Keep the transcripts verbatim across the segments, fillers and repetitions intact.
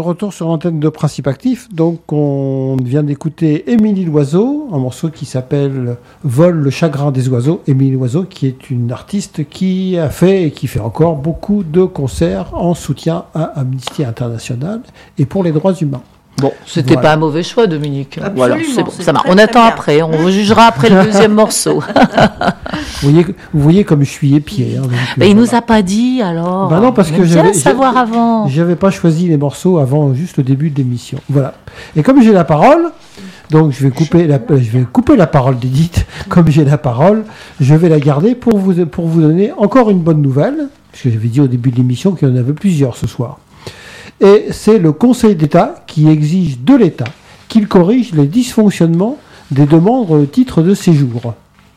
retour sur l'antenne de Principe Actif. Donc, on vient d'écouter Émilie Loiseau, un morceau qui s'appelle Vol le chagrin des oiseaux. Émilie Loiseau, qui est une artiste qui a fait et qui fait encore beaucoup de concerts en soutien à Amnesty International et pour les droits humains. Bon, c'était voilà. pas un mauvais choix, Dominique. Absolument, Voilà, c'est bon, c'est ça marche. très, On très attend bien. après, on jugera après le deuxième morceau. Vous voyez, vous voyez comme je suis épié. Hein, donc, Mais il voilà. nous a pas dit alors. Bah non, parce On que aime bien j'avais, savoir j'avais- avant. J'avais pas choisi les morceaux avant juste le début de l'émission. Voilà. Et comme j'ai la parole, donc je vais couper la, je vais couper la parole d'Edith. Comme j'ai la parole, je vais la garder pour vous, pour vous donner encore une bonne nouvelle, parce que j'avais dit au début de l'émission qu'il y en avait plusieurs ce soir. Et c'est le Conseil d'État qui exige de l'État qu'il corrige les dysfonctionnements des demandes de titres de séjour.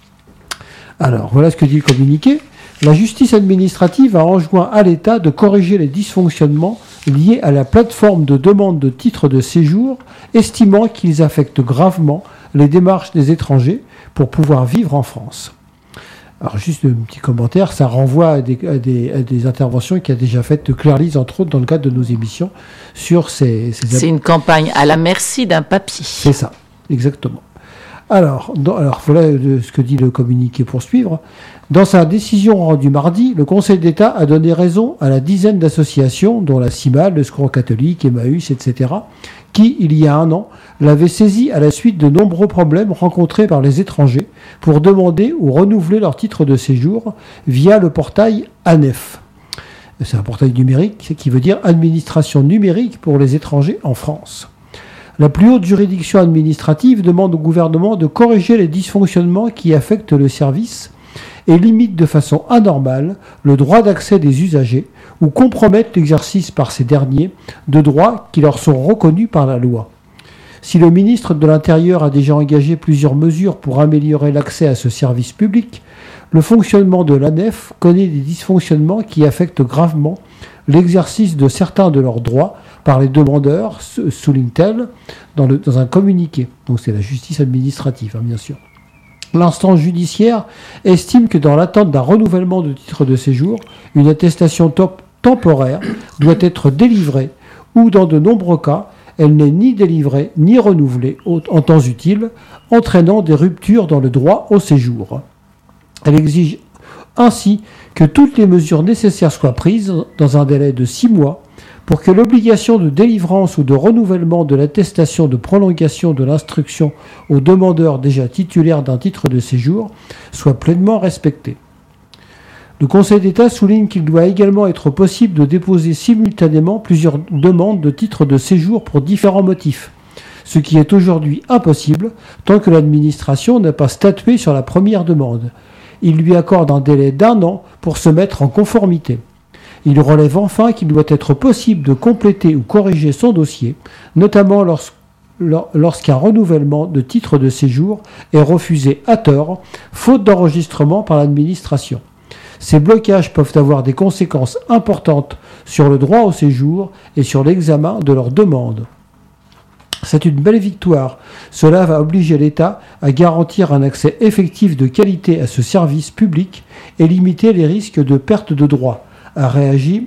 Alors, voilà ce que dit le communiqué. La justice administrative a enjoint à l'État de corriger les dysfonctionnements liés à la plateforme de demande de titres de séjour, estimant qu'ils affectent gravement les démarches des étrangers pour pouvoir vivre en France. Alors, juste un petit commentaire, ça renvoie à des, à des, à des interventions qu'a déjà faites Claire Lise, entre autres, dans le cadre de nos émissions, sur ces... ces C'est une campagne à la merci d'un papier. C'est ça, exactement. Alors, dans, alors voilà le- ce que dit le communiqué pour suivre. Dans sa décision rendue mardi, le Conseil d'État a donné raison à la dizaine d'associations, dont la CIMAD, le Secours catholique, Emmaüs, et cetera, qui, il y a un an, l'avaient saisi à la suite de nombreux problèmes rencontrés par les étrangers pour demander ou renouveler leur titre de séjour via le portail A N E F. C'est un portail numérique qui veut dire Administration numérique pour les étrangers en France. La plus haute juridiction administrative demande au gouvernement de corriger les dysfonctionnements qui affectent le service et limitent de façon anormale le droit d'accès des usagers ou compromettent l'exercice par ces derniers de droits qui leur sont reconnus par la loi. Si le ministre de l'Intérieur a déjà engagé plusieurs mesures pour améliorer l'accès à ce service public, le fonctionnement de l'A N E F connaît des dysfonctionnements qui affectent gravement l'exercice de certains de leurs droits par les demandeurs, souligne-t-elle dans, le, dans un communiqué. Donc c'est la justice administrative, hein, bien sûr. L'instance judiciaire estime que dans l'attente d'un renouvellement de titre de séjour, une attestation top temporaire doit être délivrée ou, dans de nombreux cas, elle n'est ni délivrée ni renouvelée en temps utile, entraînant des ruptures dans le droit au séjour. Elle exige ainsi que toutes les mesures nécessaires soient prises dans un délai de six mois pour que l'obligation de délivrance ou de renouvellement de l'attestation de prolongation de l'instruction aux demandeurs déjà titulaires d'un titre de séjour soit pleinement respectée. Le Conseil d'État souligne qu'il doit également être possible de déposer simultanément plusieurs demandes de titres de séjour pour différents motifs, ce qui est aujourd'hui impossible tant que l'administration n'a pas statué sur la première demande. Il lui accorde un délai d'un an pour se mettre en conformité. Il relève enfin qu'il doit être possible de compléter ou corriger son dossier, notamment lorsqu'un renouvellement de titre de séjour est refusé à tort, faute d'enregistrement par l'administration. Ces blocages peuvent avoir des conséquences importantes sur le droit au séjour et sur l'examen de leur demande. C'est une belle victoire. Cela va obliger l'État à garantir un accès effectif de qualité à ce service public et limiter les risques de perte de droits, a réagi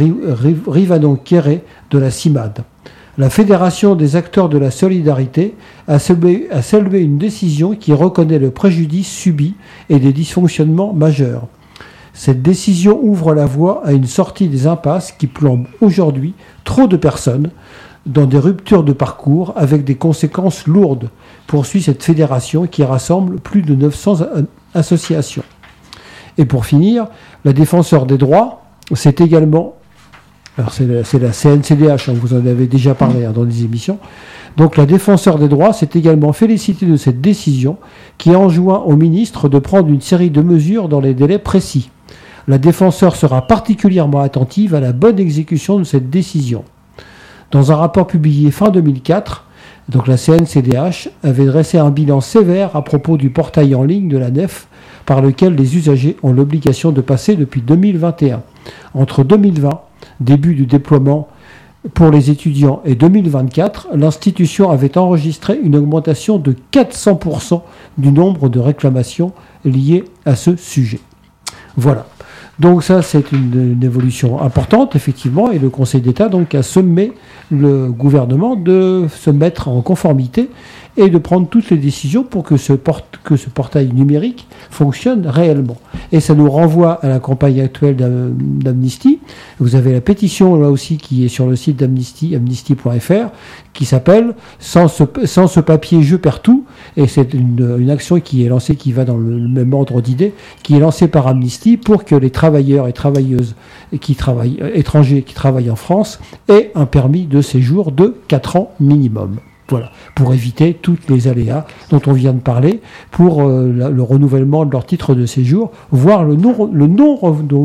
Rivanon Quéré de la CIMAD. La Fédération des acteurs de la solidarité a salué, a salué une décision qui reconnaît le préjudice subi et des dysfonctionnements majeurs. Cette décision ouvre la voie à une sortie des impasses qui plombent aujourd'hui trop de personnes dans des ruptures de parcours avec des conséquences lourdes, poursuit cette fédération qui rassemble plus de neuf cents associations. Et pour finir, la défenseur des droits, c'est également, alors c'est la, c'est la C N C D H, hein, vous en avez déjà parlé hein, dans des émissions, donc la défenseur des droits s'est également félicitée de cette décision qui enjoint au ministre de prendre une série de mesures dans les délais précis. La défenseur sera particulièrement attentive à la bonne exécution de cette décision. Dans un rapport publié fin deux mille quatre, donc la C N C D H avait dressé un bilan sévère à propos du portail en ligne de l'A N E F par lequel les usagers ont l'obligation de passer depuis deux mille vingt et un. Entre deux mille vingt, début du déploiement pour les étudiants, et deux mille vingt-quatre, l'institution avait enregistré une augmentation de quatre cents pour cent du nombre de réclamations liées à ce sujet. Voilà. Donc ça, c'est une, une évolution importante, effectivement, et le Conseil d'État donc, a sommé le gouvernement de se mettre en conformité et de prendre toutes les décisions pour que ce, porte, que ce portail numérique fonctionne réellement. Et ça nous renvoie à la campagne actuelle d'Amnesty. Vous avez la pétition, là aussi, qui est sur le site d'Amnesty, amnesty point f r, qui s'appelle « Sans ce, sans ce papier, je perds tout ». Et c'est une, une action qui est lancée, qui va dans le même ordre d'idées, qui est lancée par Amnesty pour que les travailleurs et travailleuses qui travaillent, étrangers qui travaillent en France aient un permis de séjour de quatre ans minimum. Voilà, pour éviter toutes les aléas dont on vient de parler, pour euh, la, le renouvellement de leur titre de séjour, voire le non, le non,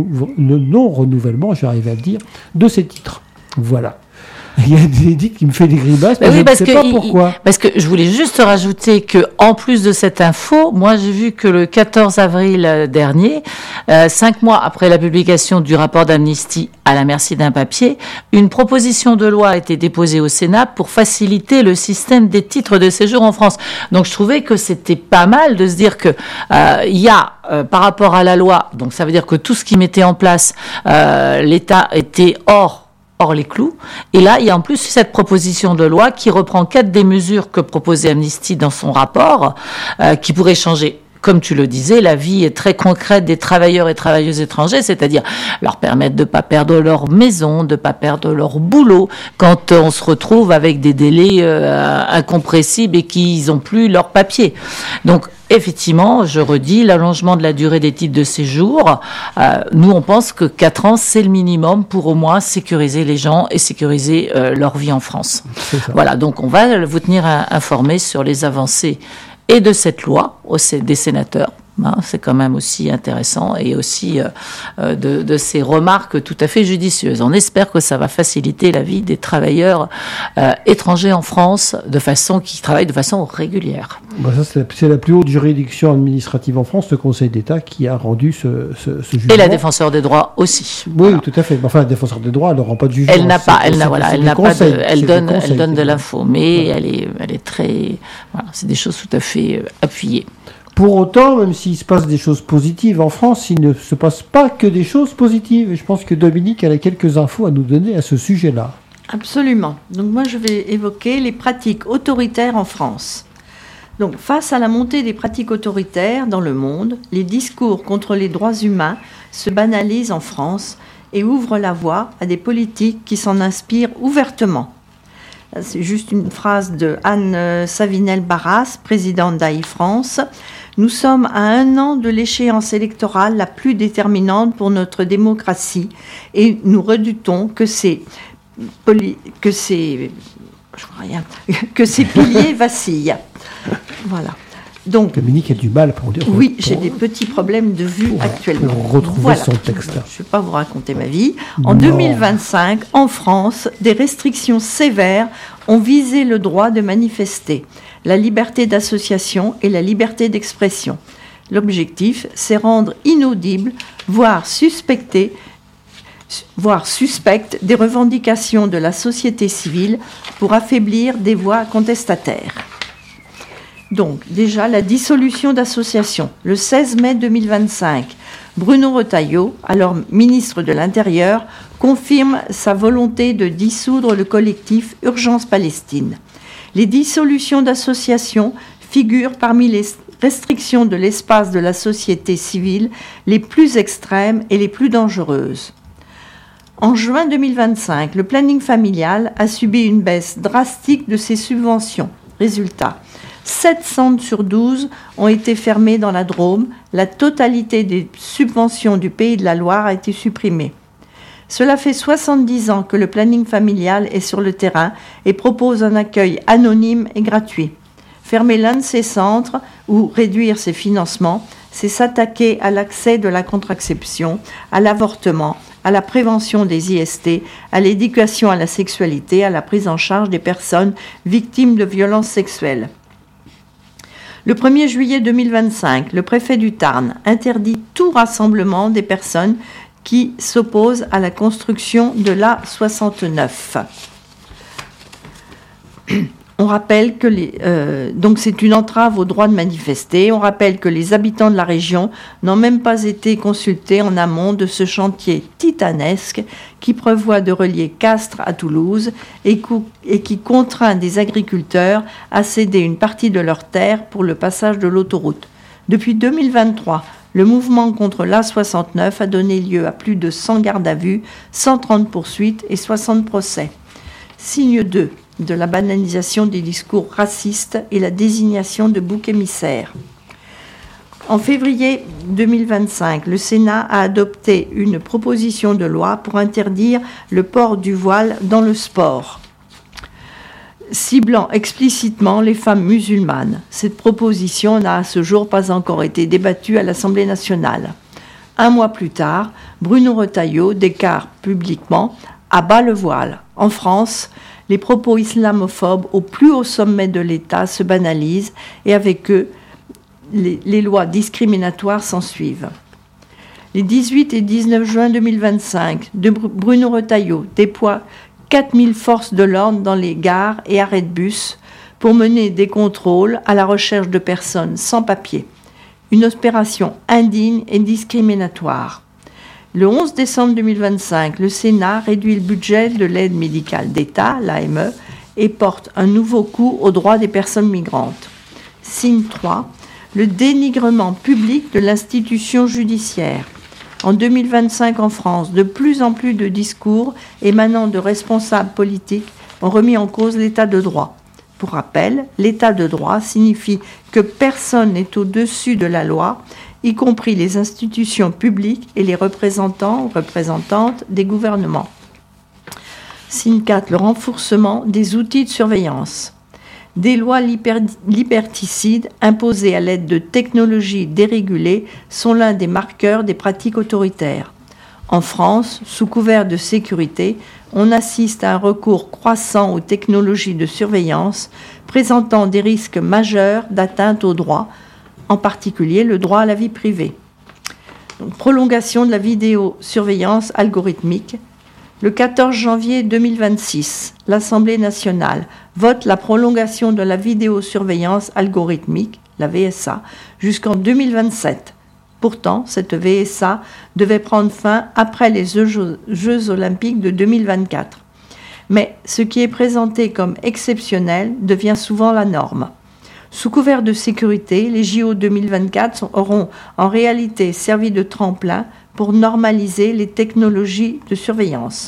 le non renouvellement, j'arrive à le dire, de ces titres. Voilà. Il y a des Edith qui me fait des grimaces, mais oui, je ne sais pas pourquoi. Il, parce que je voulais juste rajouter que, en plus de cette info, moi j'ai vu que le quatorze avril dernier, euh, cinq mois après la publication du rapport d'Amnesty à la merci d'un papier, une proposition de loi a été déposée au Sénat pour faciliter le système des titres de séjour en France. Donc je trouvais que c'était pas mal de se dire que euh, il y a euh, par rapport à la loi, donc ça veut dire que tout ce qui mettait en place, euh, l'État était hors hors les clous. Et là, il y a en plus cette proposition de loi qui reprend quatre des mesures que proposait Amnesty dans son rapport, euh, qui pourraient changer, comme tu le disais, la vie est très concrète des travailleurs et travailleuses étrangers, c'est-à-dire leur permettre de ne pas perdre leur maison, de ne pas perdre leur boulot, quand on se retrouve avec des délais euh, incompressibles et qu'ils n'ont plus leur papier. Donc, effectivement, je redis, l'allongement de la durée des titres de séjour, euh, nous on pense que quatre ans c'est le minimum pour au moins sécuriser les gens et sécuriser euh, leur vie en France. Voilà, donc on va vous tenir informés sur les avancées et de cette loi au, des sénateurs. Hein, c'est quand même aussi intéressant et aussi euh, de, de ces remarques tout à fait judicieuses. On espère que ça va faciliter la vie des travailleurs euh, étrangers en France de façon qui travaillent de façon régulière. Bah ça, c'est, c'est la plus haute juridiction administrative en France, le Conseil d'État, qui a rendu ce, ce, ce jugement. Et la défenseur des droits aussi. Oui, voilà. Tout à fait. Enfin, la défenseur des droits, elle ne rend pas de jugement. Elle n'a pas, elle n'a, voilà, elle n'a pas de, elle donne, conseil, elle donne de l'info, mais voilà. elle est, elle est très, voilà, c'est des choses tout à fait euh, appuyées. Pour autant, même s'il se passe des choses positives en France, il ne se passe pas que des choses positives. Et je pense que Dominique a quelques infos à nous donner à ce sujet-là. Absolument. Donc moi, je vais évoquer les pratiques autoritaires en France. Donc, face à la montée des pratiques autoritaires dans le monde, les discours contre les droits humains se banalisent en France et ouvrent la voie à des politiques qui s'en inspirent ouvertement. C'est juste une phrase de Anne Savinel-Barras, présidente d'A I France. Nous sommes à un an de l'échéance électorale la plus déterminante pour notre démocratie et nous redoutons que ces, poli- que ces, je vois rien, que ces piliers vacillent. Voilà. Donc, Dominique a du mal pour dire. Oui, pour, j'ai des petits problèmes de vue pour, actuellement. Pour retrouver voilà. son texte. Je ne vais pas vous raconter ma vie. En non. deux mille vingt-cinq, en France, des restrictions sévères ont visé le droit de manifester, la liberté d'association et la liberté d'expression. L'objectif, c'est rendre inaudible, voire suspecter, voire suspecte des revendications de la société civile pour affaiblir des voix contestataires. Donc, déjà, la dissolution d'associations. Le seize mai deux mille vingt-cinq, Bruno Retailleau, alors ministre de l'Intérieur, confirme sa volonté de dissoudre le collectif Urgence Palestine. Les dissolutions d'associations figurent parmi les restrictions de l'espace de la société civile les plus extrêmes et les plus dangereuses. En juin deux mille vingt-cinq, le planning familial a subi une baisse drastique de ses subventions. Résultat, sept centres sur douze ont été fermés dans la Drôme. La totalité des subventions du Pays de la Loire a été supprimée. Cela fait soixante-dix ans que le planning familial est sur le terrain et propose un accueil anonyme et gratuit. Fermer l'un de ces centres ou réduire ses financements, c'est s'attaquer à l'accès de la contraception, à l'avortement, à la prévention des I S T, à l'éducation à la sexualité, à la prise en charge des personnes victimes de violences sexuelles. Le premier juillet deux mille vingt-cinq, le préfet du Tarn interdit tout rassemblement des personnes qui s'opposent à la construction de l'A soixante-neuf. On rappelle que les, euh, donc c'est une entrave au droit de manifester. On rappelle que les habitants de la région n'ont même pas été consultés en amont de ce chantier titanesque qui prévoit de relier Castres à Toulouse et, cou- et qui contraint des agriculteurs à céder une partie de leurs terres pour le passage de l'autoroute. Depuis deux mille vingt-trois, le mouvement contre l'A soixante-neuf a donné lieu à plus de cent gardes à vue, cent trente poursuites et soixante procès. Signe deux de la banalisation des discours racistes et la désignation de boucs émissaires. En février deux mille vingt-cinq, le Sénat a adopté une proposition de loi pour interdire le port du voile dans le sport, ciblant explicitement les femmes musulmanes. Cette proposition n'a à ce jour pas encore été débattue à l'Assemblée nationale. Un mois plus tard, Bruno Retailleau déclare publiquement « à bas le voile ». En France, les propos islamophobes au plus haut sommet de l'État se banalisent et avec eux, les, les lois discriminatoires s'ensuivent. Les dix-huit et dix-neuf juin deux mille vingt-cinq, de Bruno Retailleau déploie quatre mille forces de l'ordre dans les gares et arrêts de bus pour mener des contrôles à la recherche de personnes sans papier. Une opération indigne et discriminatoire. Le onze décembre deux mille vingt-cinq, le Sénat réduit le budget de l'aide médicale d'État, l'A M E, et porte un nouveau coup aux droits des personnes migrantes. Signe trois, le dénigrement public de l'institution judiciaire. En deux mille vingt-cinq, en France, de plus en plus de discours émanant de responsables politiques ont remis en cause l'état de droit. Pour rappel, l'état de droit signifie que personne n'est au-dessus de la loi, y compris les institutions publiques et les représentants ou représentantes des gouvernements. Signe quatre, le renforcement des outils de surveillance. Des lois liberticides imposées à l'aide de technologies dérégulées sont l'un des marqueurs des pratiques autoritaires. En France, sous couvert de sécurité, on assiste à un recours croissant aux technologies de surveillance présentant des risques majeurs d'atteinte aux droits, en particulier le droit à la vie privée. Donc, prolongation de la vidéosurveillance algorithmique. Le quatorze janvier deux mille vingt-six, l'Assemblée nationale vote la prolongation de la vidéosurveillance algorithmique, la V S A, jusqu'en deux mille vingt-sept. Pourtant, cette V S A devait prendre fin après les Jeux, Jeux olympiques de deux mille vingt-quatre. Mais ce qui est présenté comme exceptionnel devient souvent la norme. Sous couvert de sécurité, les J O deux mille vingt-quatre auront en réalité servi de tremplin pour normaliser les technologies de surveillance.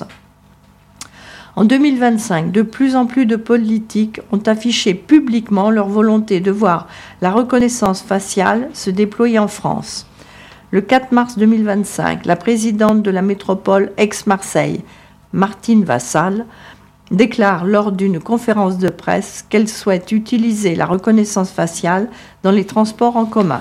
En deux mille vingt-cinq, de plus en plus de politiques ont affiché publiquement leur volonté de voir la reconnaissance faciale se déployer en France. Le quatre mars deux mille vingt-cinq, la présidente de la métropole Aix-Marseille, Martine Vassal, déclare lors d'une conférence de presse qu'elle souhaite utiliser la reconnaissance faciale dans les transports en commun.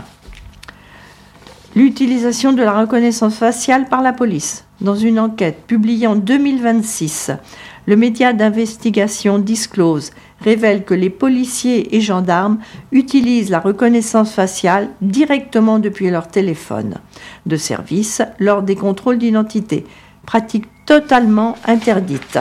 L'utilisation de la reconnaissance faciale par la police. Dans une enquête publiée en deux mille vingt-six, le média d'investigation Disclose révèle que les policiers et gendarmes utilisent la reconnaissance faciale directement depuis leur téléphone de service lors des contrôles d'identité, pratique totalement interdite.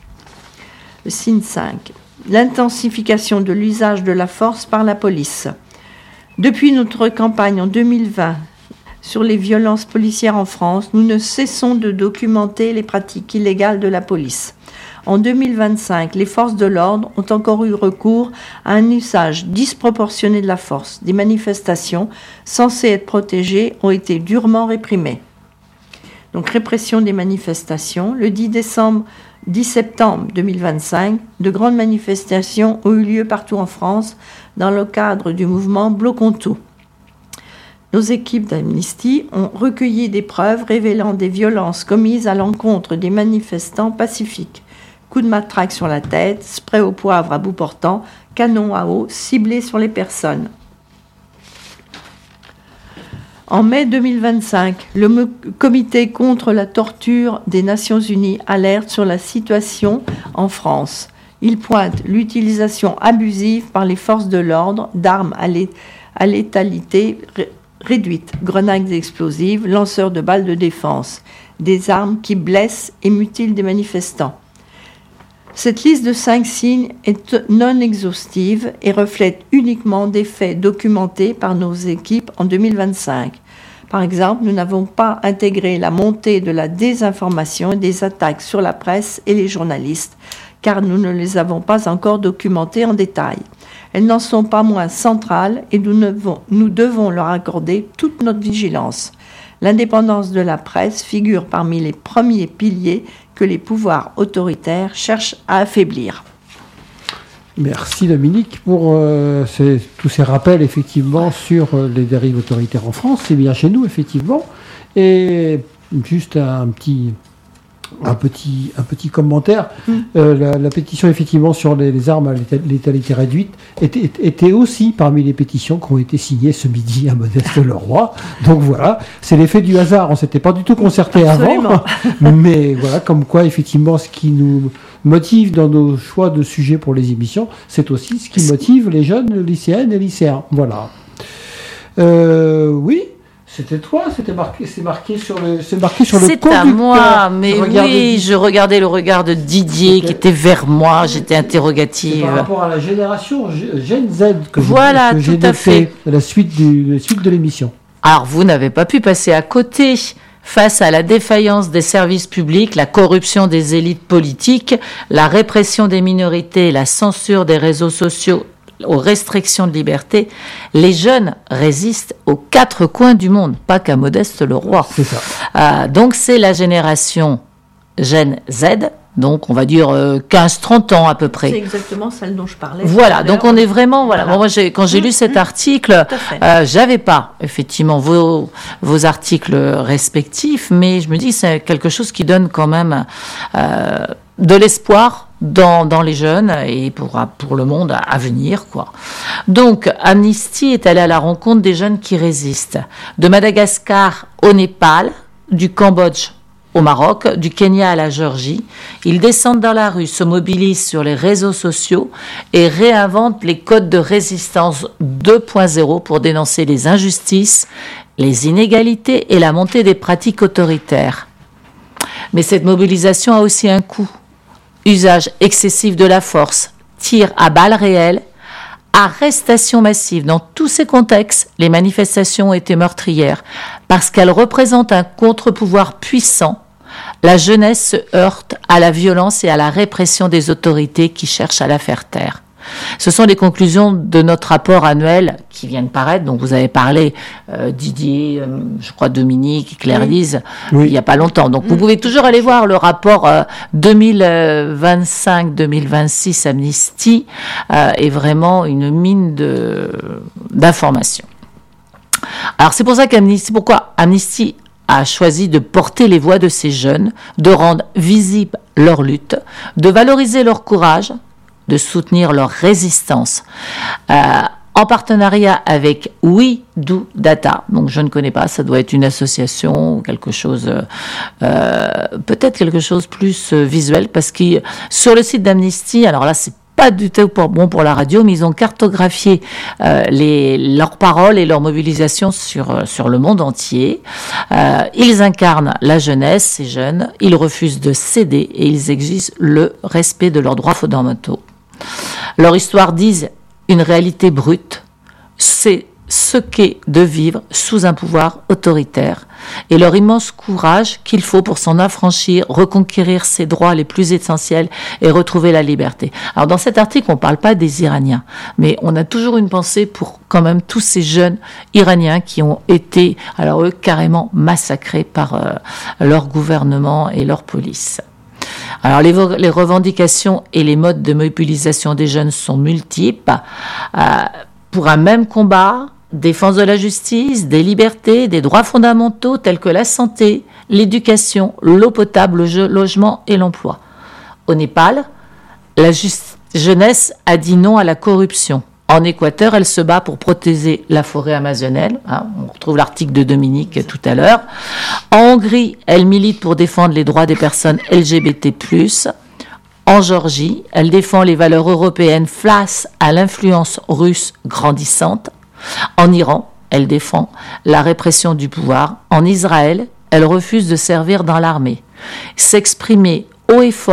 Le signe cinq, l'intensification de l'usage de la force par la police. Depuis notre campagne en deux mille vingt sur les violences policières en France, nous ne cessons de documenter les pratiques illégales de la police. En deux mille vingt-cinq, les forces de l'ordre ont encore eu recours à un usage disproportionné de la force. Des manifestations censées être protégées ont été durement réprimées. Donc répression des manifestations. Le dix décembre, dix septembre deux mille vingt-cinq, de grandes manifestations ont eu lieu partout en France dans le cadre du mouvement Bloquons tout. Nos équipes d'Amnesty ont recueilli des preuves révélant des violences commises à l'encontre des manifestants pacifiques. Coups de matraque sur la tête, spray au poivre à bout portant, canon à eau ciblés sur les personnes. En mai deux mille vingt-cinq, le Comité contre la torture des Nations Unies alerte sur la situation en France. Il pointe l'utilisation abusive par les forces de l'ordre d'armes à létalité réduite, grenades explosives, lanceurs de balles de défense, des armes qui blessent et mutilent des manifestants. Cette liste de cinq signes est non exhaustive et reflète uniquement des faits documentés par nos équipes en deux mille vingt-cinq. Par exemple, nous n'avons pas intégré la montée de la désinformation et des attaques sur la presse et les journalistes, car nous ne les avons pas encore documentées en détail. Elles n'en sont pas moins centrales et nous devons, nous devons leur accorder toute notre vigilance. L'indépendance de la presse figure parmi les premiers piliers que les pouvoirs autoritaires cherchent à affaiblir. Merci Dominique pour euh, ces, tous ces rappels effectivement sur euh, les dérives autoritaires en France. C'est bien chez nous effectivement. Et juste un petit... Un petit, un petit commentaire. Mmh. Euh, la, la pétition, effectivement, sur les, les armes à létalité réduite était, était aussi parmi les pétitions qui ont été signées ce midi à Modeste-le-Roi. Donc voilà, c'est l'effet du hasard. On ne s'était pas du tout concerté Absolument. avant. Mais voilà, comme quoi, effectivement, ce qui nous motive dans nos choix de sujets pour les émissions, c'est aussi ce qui motive les jeunes lycéennes et lycéens. Voilà. Euh, oui. C'était toi, c'était marqué, c'est marqué sur le, c'est marqué sur le conducteur. C'est à moi, mais oui, je regardais le regard de Didier okay. qui était vers moi, j'étais interrogative. C'est par rapport à la génération Gen Z que voilà, j'ai, que j'ai tout à fait. La suite, du, la suite de l'émission. Alors, vous n'avez pas pu passer à côté. Face à la défaillance des services publics, la corruption des élites politiques, la répression des minorités, la censure des réseaux sociaux, aux restrictions de liberté, les jeunes résistent aux quatre coins du monde, pas qu'à Modeste-le-Roi. C'est ça. Euh, donc c'est la génération Gen Z, donc on va dire euh, quinze trente ans à peu près. C'est exactement celle dont je parlais. Voilà, donc on est vraiment... Voilà. voilà. Bon, moi, j'ai, quand j'ai mmh, lu cet mmh, article, euh, j'avais pas effectivement vos, vos articles respectifs, mais je me dis que c'est quelque chose qui donne quand même euh, de l'espoir Dans, dans les jeunes et pour, pour le monde à, à venir, quoi. Donc, Amnesty est allé à la rencontre des jeunes qui résistent. De Madagascar au Népal, du Cambodge au Maroc, du Kenya à la Géorgie. Ils descendent dans la rue, se mobilisent sur les réseaux sociaux et réinventent les codes de résistance deux point zéro pour dénoncer les injustices, les inégalités et la montée des pratiques autoritaires. Mais cette mobilisation a aussi un coût. Usage excessif de la force, tir à balles réelles, arrestation massive. Dans tous ces contextes, les manifestations ont été meurtrières parce qu'elles représentent un contre-pouvoir puissant. La jeunesse se heurte à la violence et à la répression des autorités qui cherchent à la faire taire. Ce sont les conclusions de notre rapport annuel qui vient de paraître, dont vous avez parlé, euh, Didier, euh, je crois Dominique, Claire-Lise, oui. Oui. il n'y a pas longtemps. Donc, vous pouvez toujours aller voir le rapport euh, deux mille vingt-cinq deux mille vingt-six Amnesty, euh, est vraiment une mine de, d'informations. Alors, c'est pour ça qu'Amnesty, pourquoi Amnesty a choisi de porter les voix de ces jeunes, de rendre visible leur lutte, de valoriser leur courage, de soutenir leur résistance, euh, en partenariat avec We Do Data. Donc je ne connais pas, ça doit être une association ou quelque chose, euh, peut-être quelque chose plus euh, visuel, parce que sur le site d'Amnesty, alors là c'est pas du tout pour, bon pour la radio, mais ils ont cartographié euh, les, leurs paroles et leurs mobilisations sur, sur le monde entier. Euh, ils incarnent la jeunesse, ces jeunes, ils refusent de céder et ils exigent le respect de leurs droits fondamentaux. Leur histoire dit une réalité brute, c'est ce qu'est de vivre sous un pouvoir autoritaire et leur immense courage qu'il faut pour s'en affranchir, reconquérir ses droits les plus essentiels et retrouver la liberté. Alors dans cet article, on ne parle pas des Iraniens, mais on a toujours une pensée pour quand même tous ces jeunes Iraniens qui ont été, alors eux, carrément massacrés par euh, leur gouvernement et leur police. Alors les, les revendications et les modes de mobilisation des jeunes sont multiples. Euh, pour un même combat, défense de la justice, des libertés, des droits fondamentaux tels que la santé, l'éducation, l'eau potable, le logement et l'emploi. Au Népal, la just- jeunesse a dit non à la corruption. En Équateur, elle se bat pour protéger la forêt amazonienne. Hein, on retrouve l'article de Dominique tout à l'heure. En Hongrie, elle milite pour défendre les droits des personnes L G B T plus. En Géorgie, elle défend les valeurs européennes face à l'influence russe grandissante. En Iran, elle défend la répression du pouvoir. En Israël, elle refuse de servir dans l'armée. S'exprimer haut et fort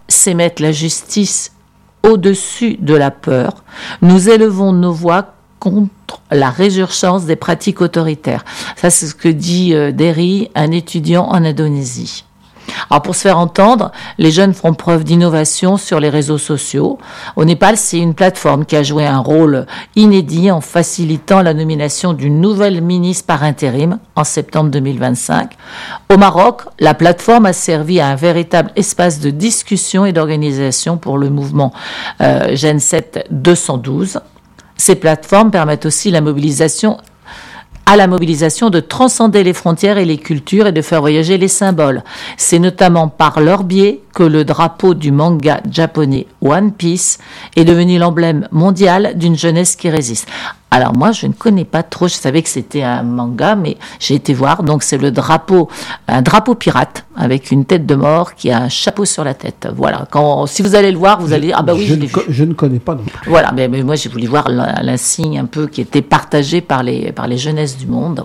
c'est mettre la justice au-dessus de la peur. Nous élevons nos voix contre la résurgence des pratiques autoritaires. Ça, c'est ce que dit euh, Derry, un étudiant en Indonésie. Alors, pour se faire entendre, les jeunes font preuve d'innovation sur les réseaux sociaux. Au Népal, c'est une plateforme qui a joué un rôle inédit en facilitant la nomination d'une nouvelle ministre par intérim en septembre deux mille vingt-cinq. Au Maroc, la plateforme a servi à un véritable espace de discussion et d'organisation pour le mouvement euh, Gen sept deux cent douze. Ces plateformes permettent aussi la mobilisation à la mobilisation de transcender les frontières et les cultures et de faire voyager les symboles. C'est notamment par leur biais que le drapeau du manga japonais One Piece est devenu l'emblème mondial d'une jeunesse qui résiste. Alors moi, je ne connais pas trop, je savais que c'était un manga, mais j'ai été voir, donc c'est le drapeau, un drapeau pirate avec une tête de mort qui a un chapeau sur la tête. Voilà, quand, si vous allez le voir, vous je, allez dire, ah bah oui, je, je l'ai co- vu. Je ne connais pas non plus. Voilà, mais, mais moi j'ai voulu voir l'insigne un peu qui était partagé par les, par les jeunesses du monde.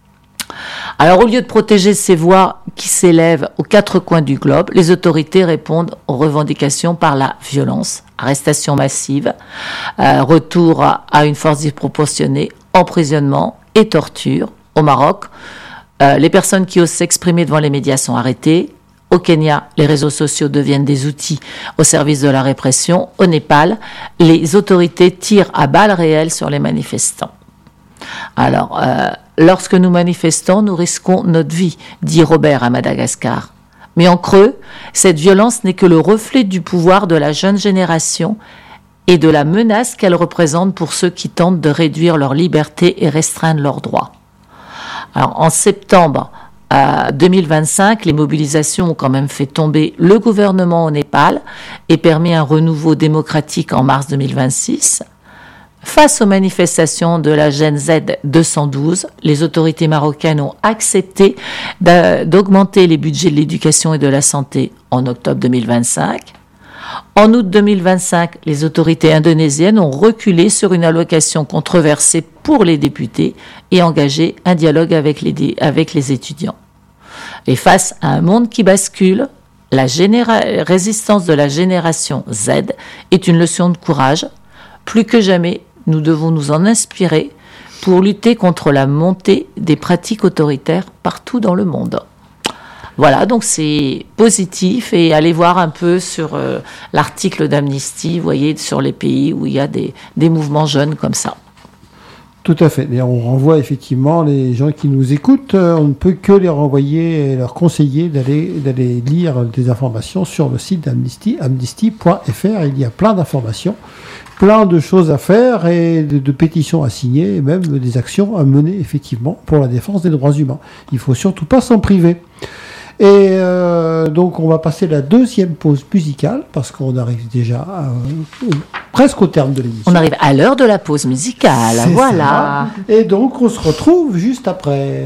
Alors, au lieu de protéger ces voix qui s'élèvent aux quatre coins du globe, les autorités répondent aux revendications par la violence, arrestation massive, euh, retour à, à une force disproportionnée, emprisonnement et torture. Au Maroc, euh, les personnes qui osent s'exprimer devant les médias sont arrêtées. Au Kenya, les réseaux sociaux deviennent des outils au service de la répression. Au Népal, les autorités tirent à balles réelles sur les manifestants. Alors, euh, lorsque nous manifestons, nous risquons notre vie, dit Robert à Madagascar. Mais en creux, cette violence n'est que le reflet du pouvoir de la jeune génération et de la menace qu'elle représente pour ceux qui tentent de réduire leur liberté et restreindre leurs droits. Alors, en septembre euh, deux mille vingt-cinq, les mobilisations ont quand même fait tomber le gouvernement au Népal et permis un renouveau démocratique en mars deux mille vingt-six. Face aux manifestations de la Gen Z deux cent douze, les autorités marocaines ont accepté d'augmenter les budgets de l'éducation et de la santé en octobre deux mille vingt-cinq. En août deux mille vingt-cinq, les autorités indonésiennes ont reculé sur une allocation controversée pour les députés et engagé un dialogue avec les, avec les étudiants. Et face à un monde qui bascule, la généra- résistance de la génération Z est une leçon de courage. Plus que jamais, nous devons nous en inspirer pour lutter contre la montée des pratiques autoritaires partout dans le monde. Voilà, donc c'est positif et allez voir un peu sur euh, l'article d'Amnesty, vous voyez, sur les pays où il y a des, des mouvements jeunes comme ça. Tout à fait. Et on renvoie effectivement les gens qui nous écoutent, euh, on ne peut que les renvoyer et leur conseiller d'aller, d'aller lire des informations sur le site d'Amnesty, amnesty point f r. Il y a plein d'informations, plein de choses à faire et de, de pétitions à signer et même des actions à mener effectivement pour la défense des droits humains. Il ne faut surtout pas s'en priver. Et euh, donc on va passer la deuxième pause musicale parce qu'on arrive déjà à, euh, presque au terme de l'émission. On arrive à l'heure de la pause musicale, C'est voilà. ça. Et donc on se retrouve juste après.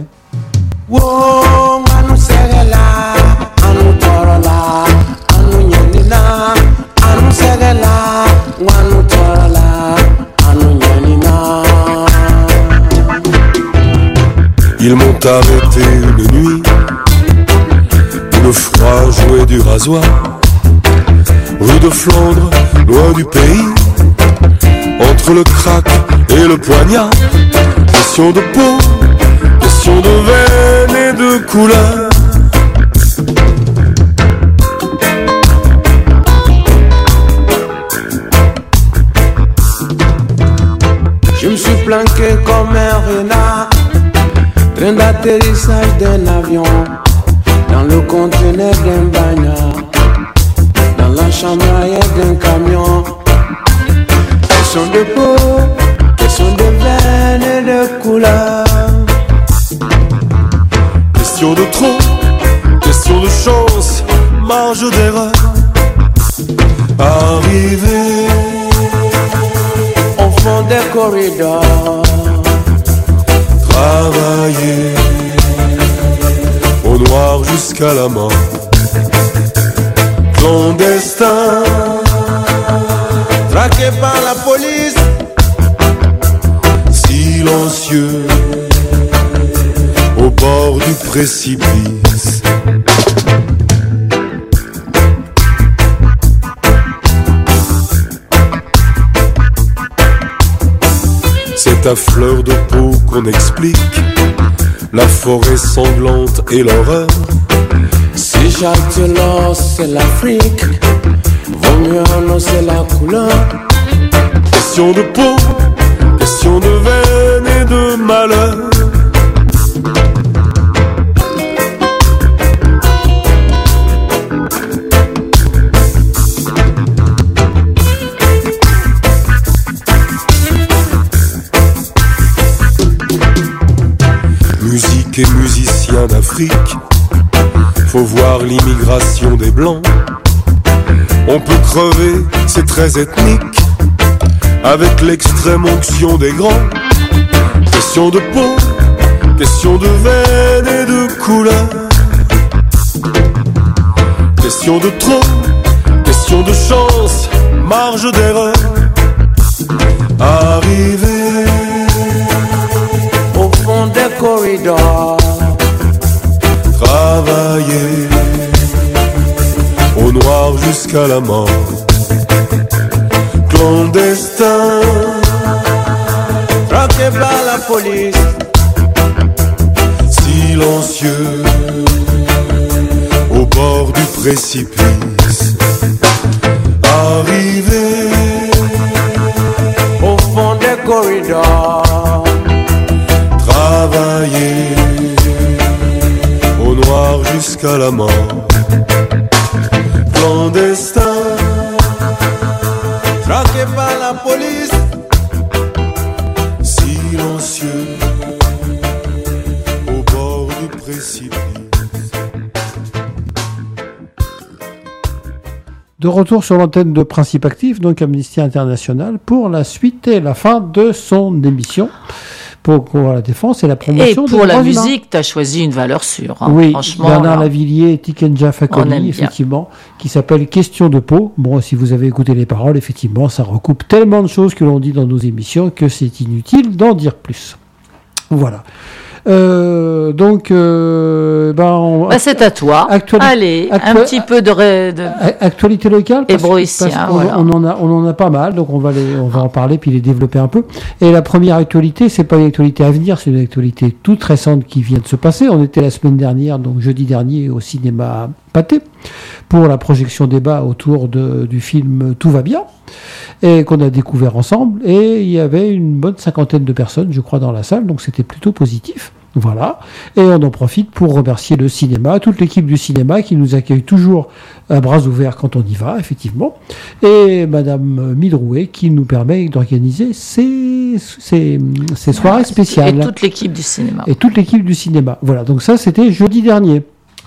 Ils m'ont arrêté une nuit, le froid jouait du rasoir, rue de Flandre, loin du pays, entre le crack et le poignard. Question de peau, question de veine et de couleur. Je me suis planqué comme un renard, train d'atterrissage d'un avion, dans le conteneur d'un bagnard, dans la chambre arrière d'un camion. Question de peau, question de veine et de couleur. Question de trop, question de chance, marge d'erreur. Arrivé au fond des corridors, travailler au noir jusqu'à la mort. Clandestin, traqué par la police, silencieux au bord du précipice. à fleur de peau qu'on explique la forêt sanglante et l'horreur. Si Jacques Delors c'est l'Afrique, vaut mieux annoncer la couleur. Question de peau, question de veine et de malheur. Musique et musiciens d'Afrique, faut voir l'immigration des Blancs. On peut crever, c'est très ethnique, avec l'extrême onction des grands. Question de peau, question de veine et de couleur. Question de trop, question de chance, marge d'erreur. Arrivé au fond des corridors, travailler au noir jusqu'à la mort. Clandestin, traqué par la police, silencieux au bord du précipice. Arrivé au fond des corridors, travailler au noir jusqu'à la mort. Clandestin, traqué par la police, silencieux au bord du précipice. De retour sur l'antenne de Principe Actif, donc Amnesty International, pour la suite et la fin de son émission pour, pour la défense et la promotion des droits humains. Et pour la musique, tu as choisi une valeur sûre. Hein, oui, franchement, Bernard alors, Lavilliers et Tikenja Fakoly, effectivement, qui s'appelle Question de peau. Bon, si vous avez écouté les paroles, effectivement, ça recoupe tellement de choses que l'on dit dans nos émissions que c'est inutile d'en dire plus. Voilà. Euh, donc, euh, ben, on, bah c'est à toi. Actuali- Allez, actu- un petit peu de, ré, de... actualité locale. Hébroïcien, voilà. on en a, on en a pas mal, donc on va les, on va en parler puis les développer un peu. Et la première actualité, c'est pas une actualité à venir, c'est une actualité toute récente qui vient de se passer. On était la semaine dernière, donc jeudi dernier, au cinéma Pathé pour la projection débat autour de, du film Tout va bien, et qu'on a découvert ensemble. Et il y avait une bonne cinquantaine de personnes, je crois, dans la salle, donc c'était plutôt positif. Voilà, et on en profite pour remercier le cinéma, toute l'équipe du cinéma qui nous accueille toujours à bras ouverts quand on y va, effectivement, et Madame Midrouet qui nous permet d'organiser ces, ces, ces soirées spéciales. Et toute l'équipe du cinéma. Et toute l'équipe du cinéma. Voilà, donc ça c'était jeudi dernier.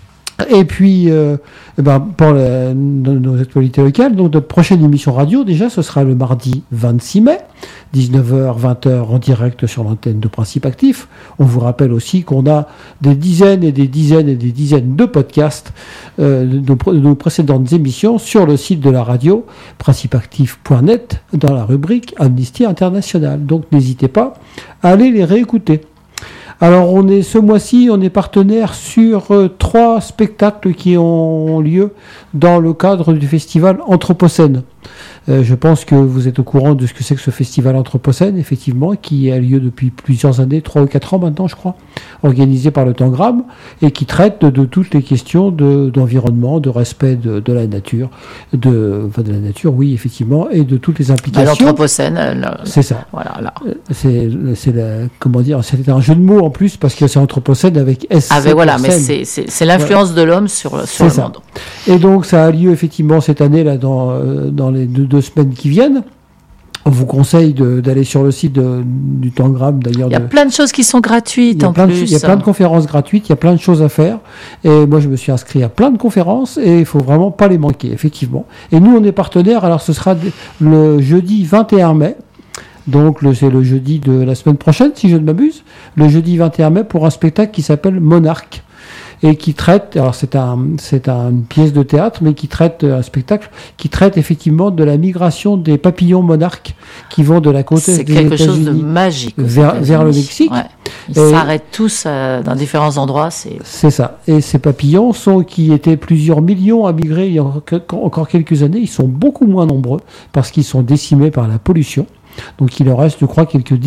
Et puis, euh, eh ben, pour la, nos, nos actualités locales, donc notre prochaine émission radio, déjà, ce sera le mardi vingt-six mai, dix-neuf heures, vingt heures en direct sur l'antenne de Principe Actif. On vous rappelle aussi qu'on a des dizaines et des dizaines et des dizaines de podcasts euh, de, de nos précédentes émissions sur le site de la radio, principe actif point net, dans la rubrique Amnesty International. Donc, n'hésitez pas à aller les réécouter. Alors, on est ce mois-ci, on est partenaire sur euh, trois spectacles qui ont lieu dans le cadre du festival Anthropocène. Euh, je pense que vous êtes au courant de ce que c'est que ce festival Anthropocène, effectivement, qui a lieu depuis plusieurs années, trois ou quatre ans maintenant, je crois, organisé par le Tangram, et qui traite de, de toutes les questions de, d'environnement, de respect de, de la nature, de, enfin de la nature, oui, effectivement, et de toutes les implications. L'Anthropocène, là, c'est ça. Voilà, là. C'est, c'est la, comment dire, c'était un jeu de mots en plus parce que c'est Anthropocène avec S. Ah ben voilà, mais c'est, c'est, c'est l'influence voilà. de l'homme sur, sur le ça. monde. Et donc ça a lieu effectivement cette année là dans euh, dans les deux, deux semaines qui viennent. On vous conseille de, d'aller sur le site de, du Tangram d'ailleurs. Il y a de, plein de choses qui sont gratuites en plus. Il y a plein de conférences gratuites, il y a plein de choses à faire. Et moi je me suis inscrit à plein de conférences et il faut vraiment pas les manquer, effectivement. Et nous on est partenaires, alors ce sera le jeudi vingt et un mai. Donc le, c'est le jeudi de la semaine prochaine, si je ne m'abuse, le jeudi vingt et un mai pour un spectacle qui s'appelle Monarque et qui traite, alors c'est un, c'est un, une pièce de théâtre, mais qui traite un spectacle qui traite effectivement de la migration des papillons monarques qui vont de la côte est des États-Unis. C'est quelque chose de magique vers, vers le Mexique. Ouais. Ils et s'arrêtent tous euh, dans différents endroits. C'est... c'est ça. Et ces papillons sont, qui étaient plusieurs millions à migrer il y a encore quelques années, ils sont beaucoup moins nombreux parce qu'ils sont décimés par la pollution. Donc il en reste, je crois, quelques